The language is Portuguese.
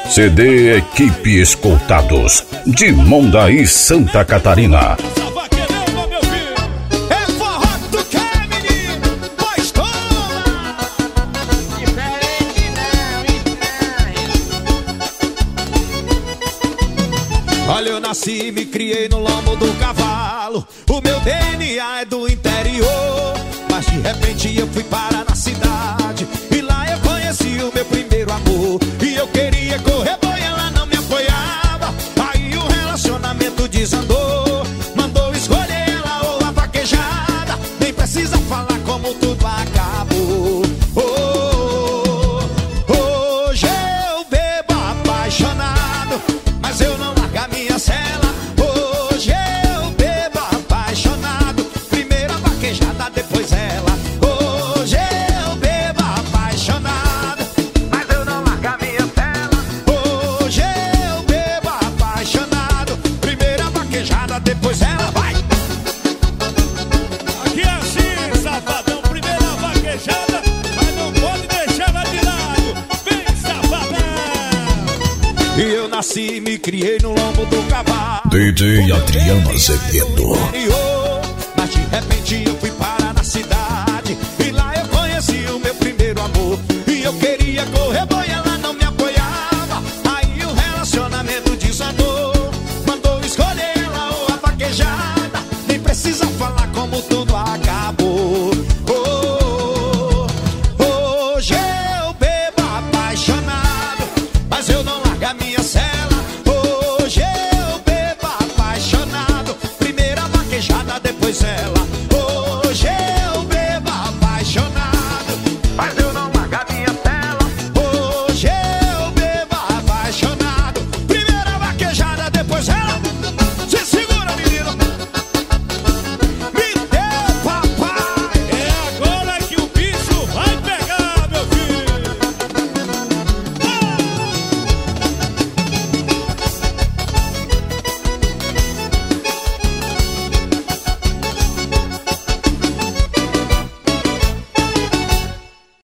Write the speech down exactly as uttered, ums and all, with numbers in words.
C D Equipe Escoltados, de Mondaí, Santa Catarina. Olha, eu nasci e me criei no lombo do cavalo. O meu D N A é do interior, mas de repente eu fui parar na cidade. E lá eu conheci o meu primeiro amor. E eu queria correr, boy, ela não me apoiava. Aí o relacionamento desandou. Mandou escolher ela ou a vaquejada. Nem precisa falar como tudo acabou. Oh, hoje eu bebo apaixonado, mas eu não largo a minha cela. Hoje eu bebo apaixonado. Primeiro a vaquejada, depois ela. Hoje eu bebo apaixonado, mas eu não largo a minha cela. Hoje eu bebo apaixonado. Primeiro a vaquejada, depois ela. Vai! Aqui é assim, safadão. Primeiro a vaquejada, mas não pode deixar ela de lado. Vem, safadão! E eu nasci e me criei no lombo do cavalo. D J Adriano Azevedo. Mas de repente eu fui